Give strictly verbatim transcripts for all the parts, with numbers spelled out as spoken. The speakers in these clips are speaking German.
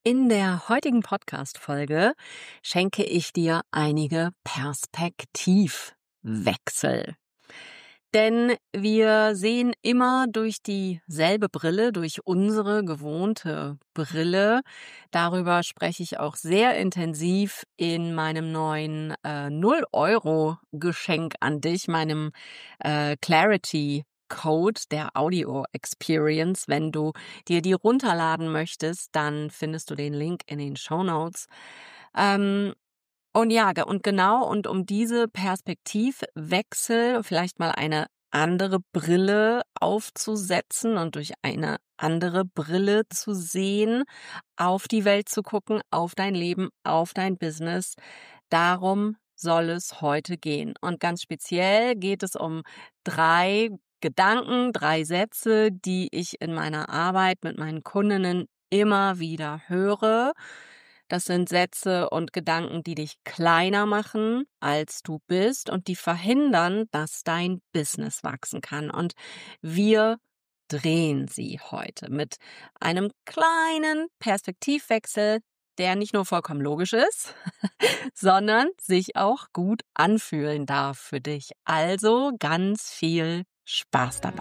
In der heutigen Podcast-Folge schenke ich dir einige Perspektivwechsel. Denn wir sehen immer durch dieselbe Brille, durch unsere gewohnte Brille. Darüber spreche ich auch sehr intensiv in meinem neuen äh, null Euro Geschenk an dich, meinem äh, Clarity Code der Audio Experience. Wenn du dir die runterladen möchtest, dann findest du den Link in den Shownotes. Ähm, und ja, ge- und genau, und um diese Perspektivwechsel, vielleicht mal eine andere Brille aufzusetzen und durch eine andere Brille zu sehen, auf die Welt zu gucken, auf dein Leben, auf dein Business, darum soll es heute gehen. Und ganz speziell geht es um drei Gedanken, drei Sätze, die ich in meiner Arbeit mit meinen Kundinnen immer wieder höre. Das sind Sätze und Gedanken, die dich kleiner machen, als du bist und die verhindern, dass dein Business wachsen kann. Und wir drehen sie heute mit einem kleinen Perspektivwechsel, der nicht nur vollkommen logisch ist, sondern sich auch gut anfühlen darf für dich. Also ganz viel Spaß dabei.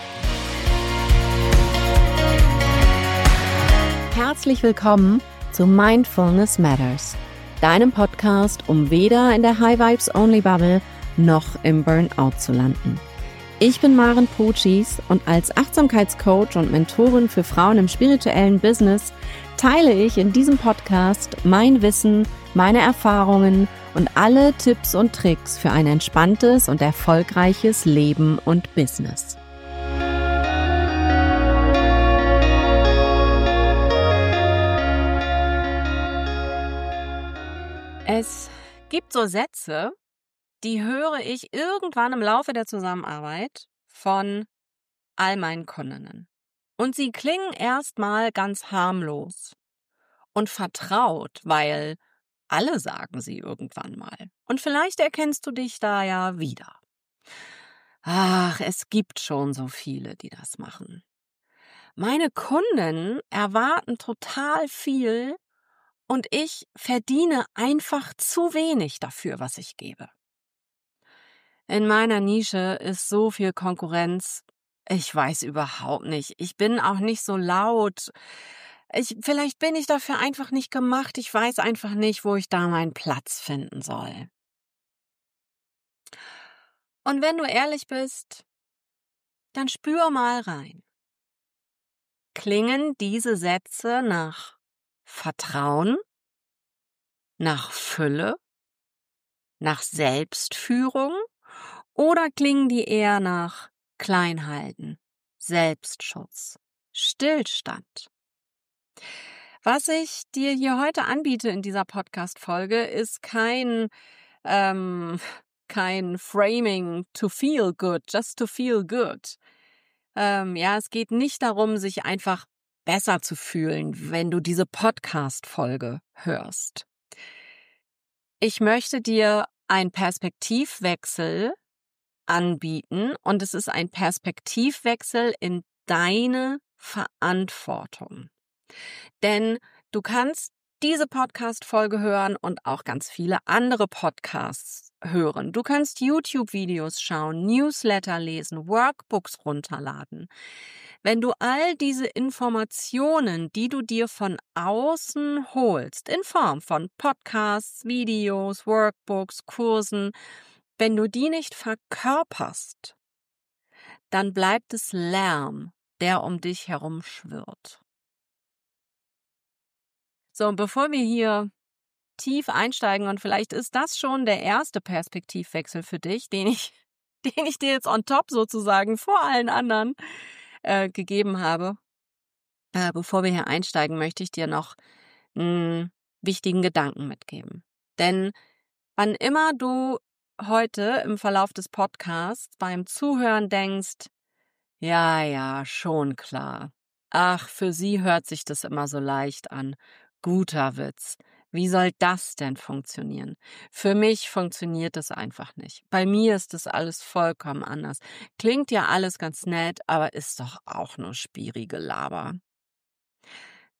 Herzlich willkommen zu Mindfulness Matters, deinem Podcast, um weder in der High Vibes Only Bubble noch im Burnout zu landen. Ich bin Maren Pucis und als Achtsamkeitscoach und Mentorin für Frauen im spirituellen Business teile ich in diesem Podcast mein Wissen, meine Erfahrungen und alle Tipps und Tricks für ein entspanntes und erfolgreiches Leben und Business. Es gibt so Sätze, die höre ich irgendwann im Laufe der Zusammenarbeit von all meinen Kundinnen. Und sie klingen erstmal ganz harmlos und vertraut, weil alle sagen sie irgendwann mal. Und vielleicht erkennst du dich da ja wieder. Ach, es gibt schon so viele, die das machen. Meine Kunden erwarten total viel und ich verdiene einfach zu wenig dafür, was ich gebe. In meiner Nische ist so viel Konkurrenz. Ich weiß überhaupt nicht. Ich bin auch nicht so laut. Ich, vielleicht bin ich dafür einfach nicht gemacht. Ich weiß einfach nicht, wo ich da meinen Platz finden soll. Und wenn du ehrlich bist, dann spür mal rein. Klingen diese Sätze nach Vertrauen, nach Fülle, nach Selbstführung oder klingen die eher nach Kleinhalten, Selbstschutz, Stillstand? Was ich dir hier heute anbiete in dieser Podcast-Folge, ist kein, ähm, kein Framing to feel good, just to feel good. Ähm, ja, es geht nicht darum, sich einfach besser zu fühlen, wenn du diese Podcast-Folge hörst. Ich möchte dir einen Perspektivwechsel anbieten und es ist ein Perspektivwechsel in deine Verantwortung. Denn du kannst diese Podcast-Folge hören und auch ganz viele andere Podcasts hören. Du kannst YouTube-Videos schauen, Newsletter lesen, Workbooks runterladen. Wenn du all diese Informationen, die du dir von außen holst, in Form von Podcasts, Videos, Workbooks, Kursen, wenn du die nicht verkörperst, dann bleibt es Lärm, der um dich herum schwirrt. So, und bevor wir hier tief einsteigen, und vielleicht ist das schon der erste Perspektivwechsel für dich, den ich, den ich dir jetzt on top sozusagen vor allen anderen äh, gegeben habe. Äh, bevor wir hier einsteigen, möchte ich dir noch einen wichtigen Gedanken mitgeben. Denn wann immer du heute im Verlauf des Podcasts beim Zuhören denkst, ja, ja, schon klar. Ach, für sie hört sich das immer so leicht an. Guter Witz. Wie soll das denn funktionieren? Für mich funktioniert das einfach nicht. Bei mir ist das alles vollkommen anders. Klingt ja alles ganz nett, aber ist doch auch nur Spiri-Gelaber.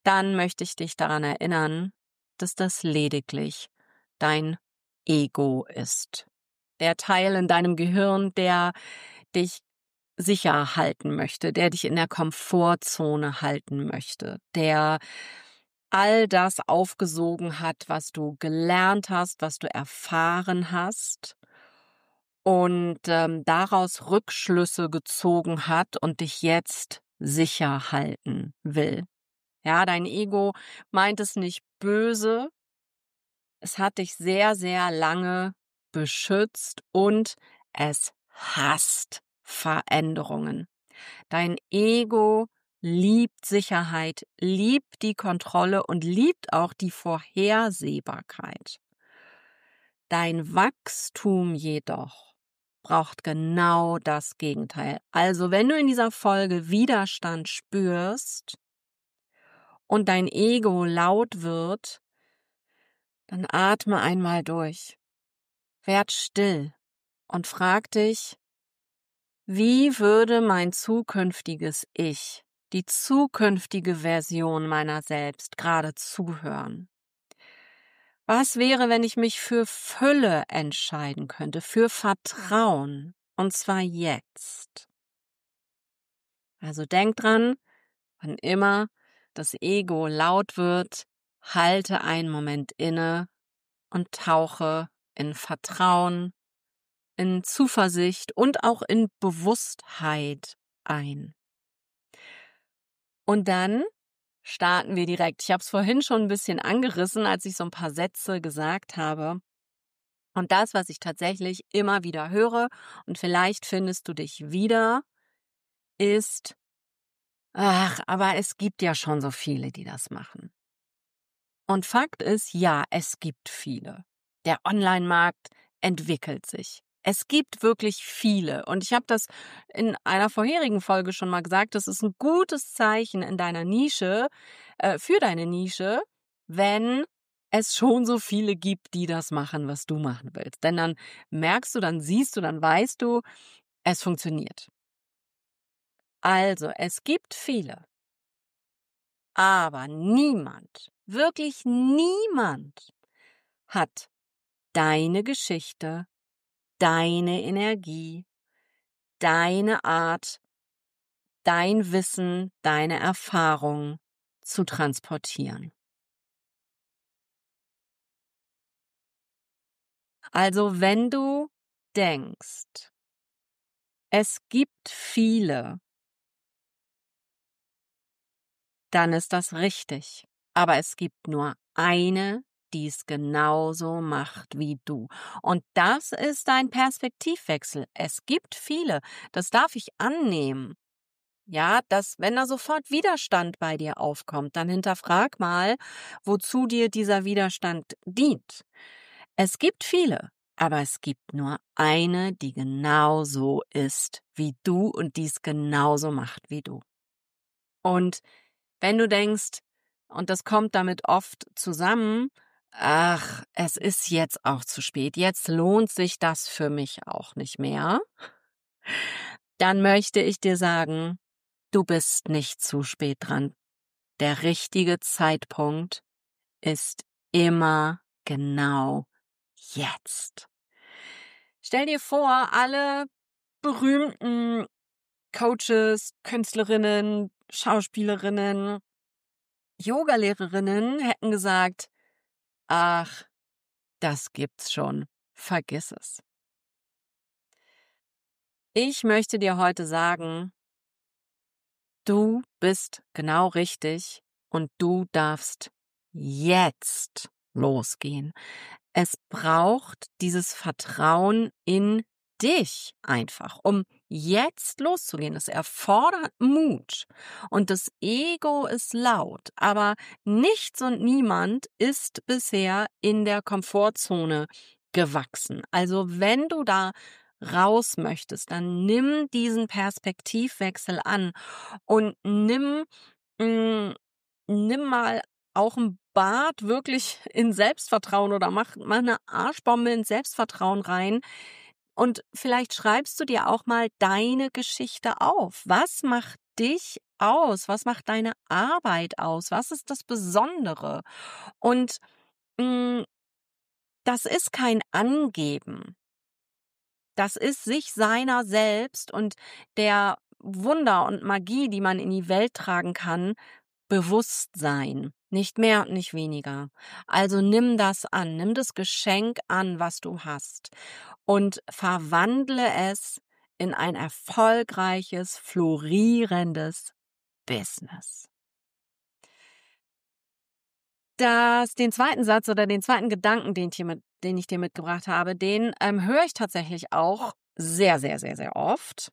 dann möchte ich dich daran erinnern, dass das lediglich dein Ego ist. Der Teil in deinem Gehirn, der dich sicher halten möchte, der dich in der Komfortzone halten möchte, der all das aufgesogen hat, was du gelernt hast, was du erfahren hast und ähm, daraus Rückschlüsse gezogen hat und dich jetzt sicher halten will. Ja, dein Ego meint es nicht böse. Es hat dich sehr, sehr lange beschützt und es hasst Veränderungen. Dein Ego liebt Sicherheit, liebt die Kontrolle und liebt auch die Vorhersehbarkeit. Dein Wachstum jedoch braucht genau das Gegenteil. Also wenn du in dieser Folge Widerstand spürst und dein Ego laut wird, dann atme einmal durch. Werd still und frag dich, wie würde mein zukünftiges Ich, die zukünftige Version meiner selbst gerade zuhören? Was wäre, wenn ich mich für Fülle entscheiden könnte, für Vertrauen, und zwar jetzt? Also denk dran, wann immer das Ego laut wird, halte einen Moment inne und tauche in Vertrauen, in Zuversicht und auch in Bewusstheit ein. Und dann starten wir direkt. Ich habe es vorhin schon ein bisschen angerissen, als ich so ein paar Sätze gesagt habe. Und das, was ich tatsächlich immer wieder höre, und vielleicht findest du dich wieder, ist, ach, aber es gibt ja schon so viele, die das machen. Und Fakt ist, ja, es gibt viele. Der Online-Markt entwickelt sich. Es gibt wirklich viele. Und ich habe das in einer vorherigen Folge schon mal gesagt, das ist ein gutes Zeichen in deiner Nische, äh, für deine Nische, wenn es schon so viele gibt, die das machen, was du machen willst. Denn dann merkst du, dann siehst du, dann weißt du, es funktioniert. Also, es gibt viele. Aber niemand, wirklich niemand hat deine Geschichte, deine Energie, deine Art, dein Wissen, deine Erfahrung zu transportieren. Also wenn du denkst, es gibt viele, dann ist das richtig. Aber es gibt nur eine, die es genauso macht wie du. Und das ist ein Perspektivwechsel. Es gibt viele. Das darf ich annehmen. Ja, dass, wenn da sofort Widerstand bei dir aufkommt, dann hinterfrag mal, wozu dir dieser Widerstand dient. Es gibt viele, aber es gibt nur eine, die genauso ist wie du und die es genauso macht wie du. Und wenn du denkst, und das kommt damit oft zusammen, ach, es ist jetzt auch zu spät, jetzt lohnt sich das für mich auch nicht mehr, dann möchte ich dir sagen, du bist nicht zu spät dran. Der richtige Zeitpunkt ist immer genau jetzt. Stell dir vor, alle berühmten Coaches, Künstlerinnen, Schauspielerinnen, Yogalehrerinnen hätten gesagt, ach, das gibt's schon, vergiss es. Ich möchte dir heute sagen, du bist genau richtig und du darfst jetzt losgehen. Es braucht dieses Vertrauen in dich einfach, um jetzt loszugehen. Es erfordert Mut und das Ego ist laut, aber nichts und niemand ist bisher in der Komfortzone gewachsen. Also wenn du da raus möchtest, dann nimm diesen Perspektivwechsel an und nimm, mh, nimm mal auch ein Bad wirklich in Selbstvertrauen oder mach mach eine Arschbombe in Selbstvertrauen rein und vielleicht schreibst du dir auch mal deine Geschichte auf. Was macht dich aus? Was macht deine Arbeit aus? Was ist das Besondere? Und hm, das ist kein Angeben. Das ist sich seiner selbst und der Wunder und Magie, die man in die Welt tragen kann, bewusst sein. Nicht mehr und nicht weniger. Also nimm das an, nimm das Geschenk an, was du hast und verwandle es in ein erfolgreiches, florierendes Business. Das den zweiten Satz oder den zweiten Gedanken, den ich dir mit den ich dir mitgebracht habe, den, ähm, höre ich tatsächlich auch sehr, sehr, sehr, sehr oft.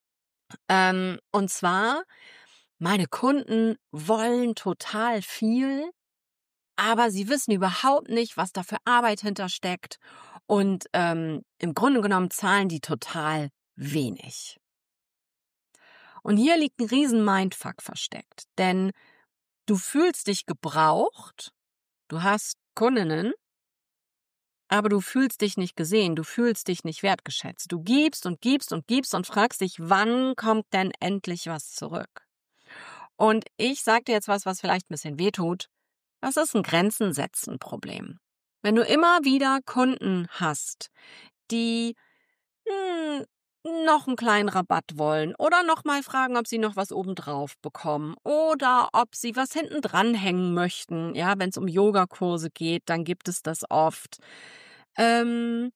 Ähm, und zwar: „Meine Kunden wollen total viel, aber sie wissen überhaupt nicht, was da für Arbeit hintersteckt und, ähm, im Grunde genommen zahlen die total wenig.“ Und hier liegt 'n riesen Mindfuck versteckt, denn du fühlst dich gebraucht, du hast Kundinnen, aber du fühlst dich nicht gesehen, du fühlst dich nicht wertgeschätzt. Du gibst und gibst und gibst und fragst dich: „Wann kommt denn endlich was zurück?“ Und ich sage dir jetzt was, was vielleicht 'n bisschen wehtut. Das ist 'n Grenzen-setzen-Problem. Wenn du immer wieder Kunden hast, die, hm, noch 'n kleinen Rabatt wollen oder noch mal fragen, ob sie noch was obendrauf bekommen oder ob sie was hinten dranhängen möchten, ja, wenn's um Yogakurse geht, dann gibt es das oft. Ähm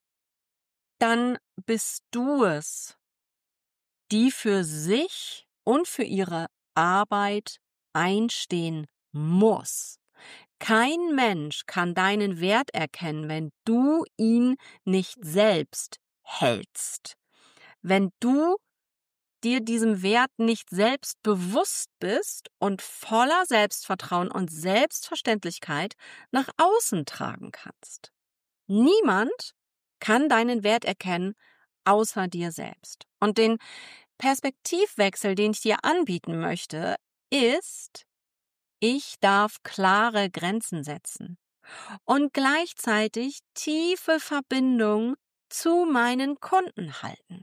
dann bist du es, die für sich und für ihre Arbeit einstehen muss. Kein Mensch kann deinen Wert erkennen, wenn du ihn nicht selbst hältst. Wenn du dir diesem Wert nicht selbst bewusst bist und voller Selbstvertrauen und Selbstverständlichkeit nach außen tragen kannst. Niemand kann deinen Wert erkennen, außer dir selbst. Und den Perspektivwechsel, den ich dir anbieten möchte, ist: Ich darf klare Grenzen setzen und gleichzeitig tiefe Verbindung zu meinen Kunden halten.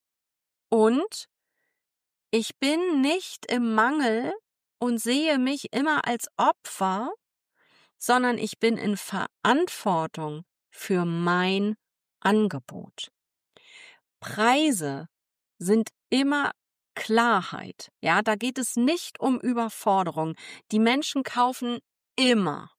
Und ich bin nicht im Mangel und sehe mich immer als Opfer, sondern ich bin in Verantwortung für mein Angebot. Preise sind immer Klarheit. Ja, da geht es nicht um Überforderung. Die Menschen kaufen immer.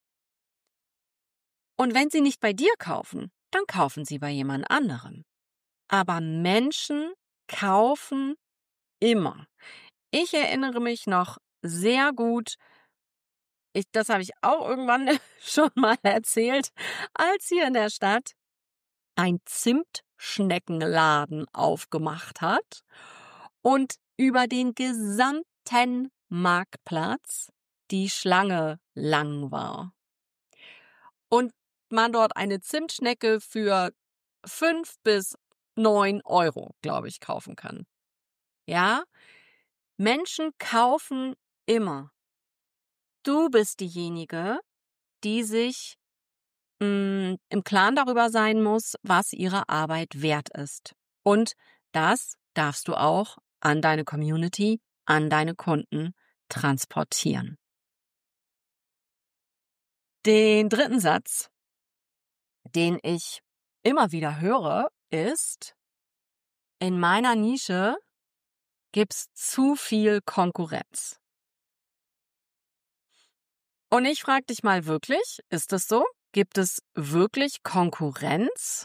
Und wenn sie nicht bei dir kaufen, dann kaufen sie bei jemand anderem. Aber Menschen kaufen immer. Ich erinnere mich noch sehr gut, ich, das habe ich auch irgendwann schon mal erzählt, als hier in der Stadt ein Zimtschneckenladen aufgemacht hat und über den gesamten Marktplatz die Schlange lang war. Und man dort eine Zimtschnecke für fünf bis neun Euro, glaube ich, kaufen kann. Ja, Menschen kaufen immer. Du bist diejenige, die sich mh, im Klaren darüber sein muss, was ihre Arbeit wert ist. Und das darfst du auch an deine Community, an deine Kunden transportieren. Den dritten Satz, den ich immer wieder höre, ist: In meiner Nische gibt's zu viel Konkurrenz. Und ich frage dich mal wirklich, ist es so? Gibt es wirklich Konkurrenz?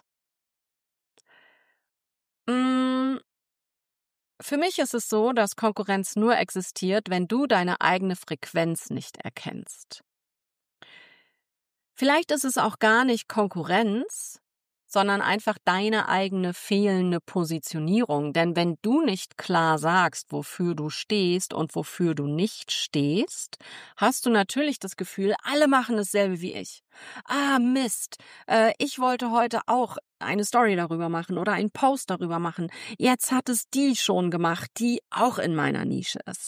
Hm, für mich ist es so, dass Konkurrenz nur existiert, wenn du deine eigene Frequenz nicht erkennst. Vielleicht ist es auch gar nicht Konkurrenz, sondern einfach deine eigene fehlende Positionierung. Denn wenn du nicht klar sagst, wofür du stehst und wofür du nicht stehst, hast du natürlich das Gefühl, alle machen dasselbe wie ich. Ah, Mist, äh, ich wollte heute auch eine Story darüber machen oder einen Post darüber machen. Jetzt hat es die schon gemacht, die auch in meiner Nische ist.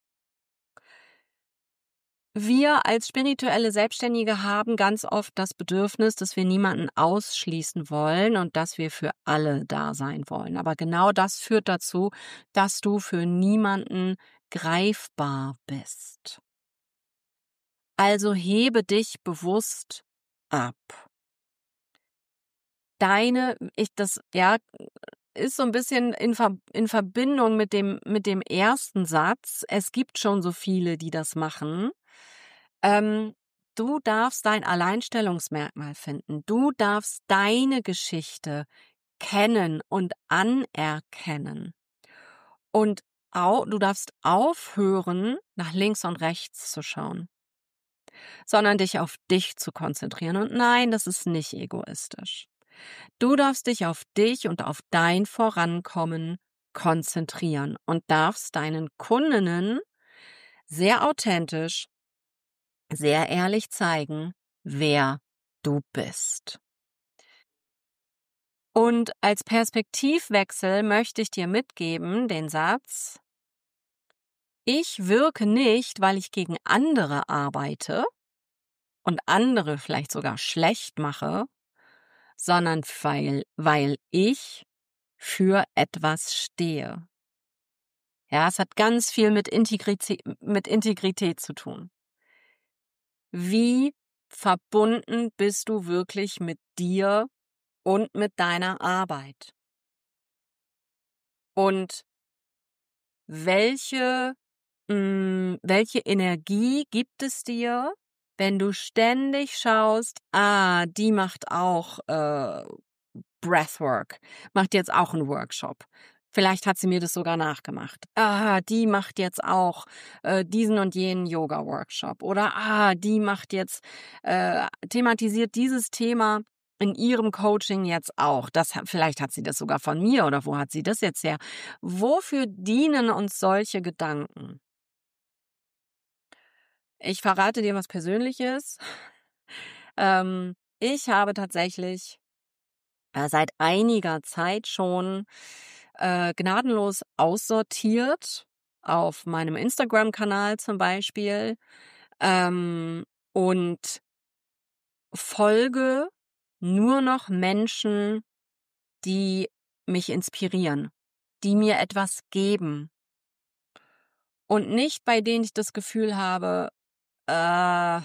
Wir als spirituelle Selbstständige haben ganz oft das Bedürfnis, dass wir niemanden ausschließen wollen und dass wir für alle da sein wollen. Aber genau das führt dazu, dass du für niemanden greifbar bist. Also hebe dich bewusst ab. Deine ich das ja, ist so ein bisschen in Ver in Verbindung mit dem mit dem ersten Satz. Es gibt schon so viele, die das machen. Ähm, du darfst dein Alleinstellungsmerkmal finden. Du darfst deine Geschichte kennen und anerkennen. Und au du darfst aufhören, nach links und rechts zu schauen, sondern dich auf dich zu konzentrieren. Und nein, das ist nicht egoistisch. Du darfst dich auf dich und auf dein Vorankommen konzentrieren und darfst deinen Kundinnen sehr authentisch, sehr ehrlich zeigen, wer du bist. Und als Perspektivwechsel möchte ich dir mitgeben den Satz: Ich wirke nicht, weil ich gegen andere arbeite und andere vielleicht sogar schlecht mache, sondern weil, weil ich für etwas stehe. Ja, es hat ganz viel mit Integrität, mit Integrität zu tun. Wie verbunden bist du wirklich mit dir und mit deiner Arbeit? Und welche, mh, welche Energie gibt es dir, wenn du ständig schaust, ah, die macht auch äh, Breathwork, macht jetzt auch einen Workshop. Vielleicht hat sie mir das sogar nachgemacht. Ah, die macht jetzt auch äh, diesen und jenen Yoga-Workshop. Oder ah, die macht jetzt, äh, thematisiert dieses Thema in ihrem Coaching jetzt auch. Das, hat- vielleicht hat sie das sogar von mir oder wo hat sie das jetzt her? Wofür dienen uns solche Gedanken? Ich verrate dir was Persönliches. Ähm, ich habe tatsächlich äh, seit einiger Zeit schon äh, gnadenlos aussortiert, auf meinem Instagram-Kanal zum Beispiel, ähm, und folge nur noch Menschen, die mich inspirieren, die mir etwas geben und nicht bei denen ich das Gefühl habe, äh,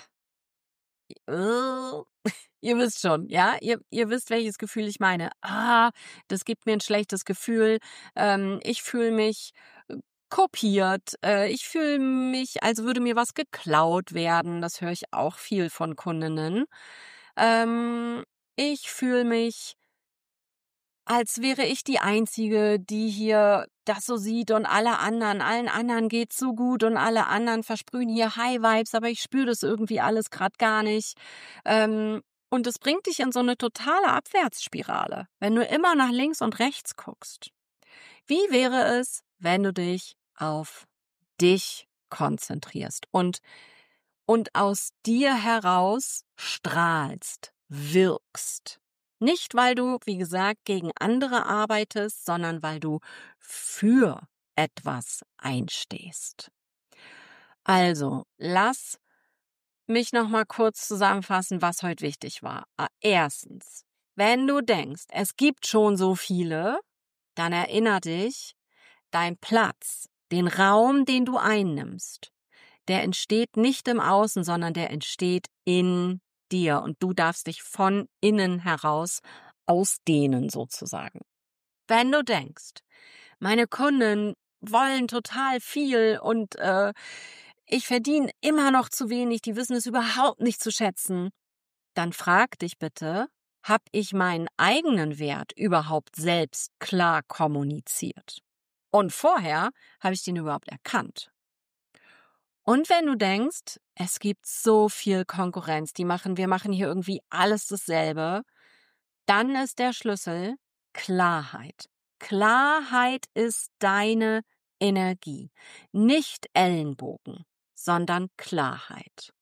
äh, ihr wisst schon, ja? Ihr ihr wisst, welches Gefühl ich meine. „Ah, das gibt mir ein schlechtes Gefühl. Ähm, ich fühle mich, äh, kopiert. Äh, ich fühle mich, als würde mir was geklaut werden.“ Das höre ich auch viel von Kundinnen. Ähm, ich fühle mich, als wäre ich die Einzige, die hier das so sieht und alle anderen allen anderen geht's so gut und alle anderen versprühen hier High Vibes, aber ich spüre das irgendwie alles grad gar nicht. Ähm, und das bringt dich in so eine totale Abwärtsspirale, wenn du immer nach links und rechts guckst. Wie wäre es, wenn du dich auf dich konzentrierst und und aus dir heraus strahlst, wirkst? Nicht, weil du, wie gesagt, gegen andere arbeitest, sondern weil du für etwas einstehst. Also, lass mich noch mal kurz zusammenfassen, was heute wichtig war. Ah, Erstens, wenn du denkst, es gibt schon so viele, dann erinner dich, dein Platz, den Raum, den du einnimmst, der entsteht nicht im Außen, sondern der entsteht in dir und du darfst dich von innen heraus ausdehnen sozusagen. Wenn du denkst, meine Kunden wollen total viel und äh, ich verdiene immer noch zu wenig, die wissen es überhaupt nicht zu schätzen, dann frag dich bitte, habe ich meinen eigenen Wert überhaupt selbst klar kommuniziert? Und vorher habe ich den überhaupt erkannt? Und wenn du denkst, es gibt so viel Konkurrenz, die machen, wir machen hier irgendwie alles dasselbe, dann ist der Schlüssel Klarheit. Klarheit ist deine Energie. Nicht Ellenbogen, sondern Klarheit.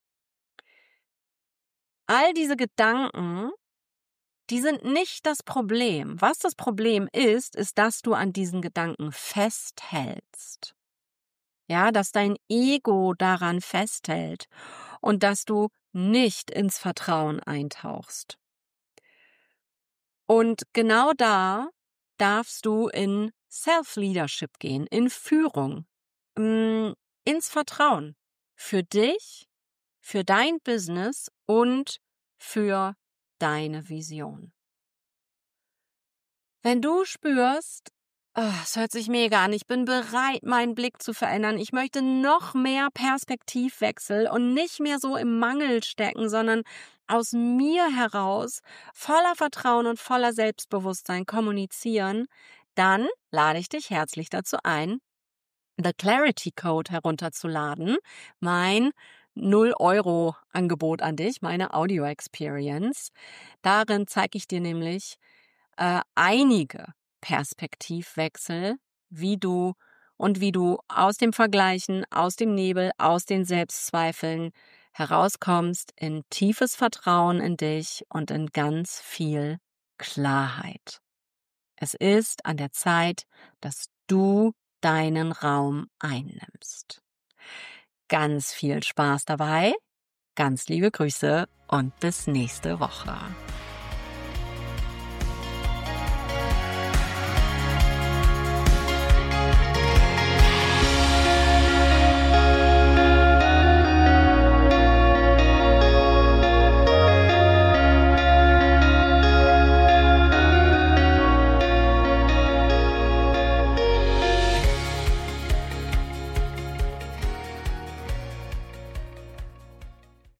All diese Gedanken, die sind nicht das Problem. Was das Problem ist, ist, dass du an diesen Gedanken festhältst. Ja, dass dein Ego daran festhält und dass du nicht ins Vertrauen eintauchst. Und genau da darfst du in Self-Leadership gehen, in Führung. mh, ins Vertrauen. Für dich, für dein Business und für deine Vision. Wenn du spürst, ah, es hört sich mega an, ich bin bereit, meinen Blick zu verändern, ich möchte noch mehr Perspektivwechsel und nicht mehr so im Mangel stecken, sondern aus mir heraus voller Vertrauen und voller Selbstbewusstsein kommunizieren, dann lade ich dich herzlich dazu ein, The Clarity Code herunterzuladen, mein null Euro Angebot an dich, meine Audio Experience. Darin zeige ich dir nämlich äh, einige Perspektivwechsel, wie du und wie du aus dem Vergleichen, aus dem Nebel, aus den Selbstzweifeln herauskommst in tiefes Vertrauen in dich und in ganz viel Klarheit. Es ist an der Zeit, dass du deinen Raum einnimmst. Ganz viel Spaß dabei, ganz liebe Grüße und bis nächste Woche.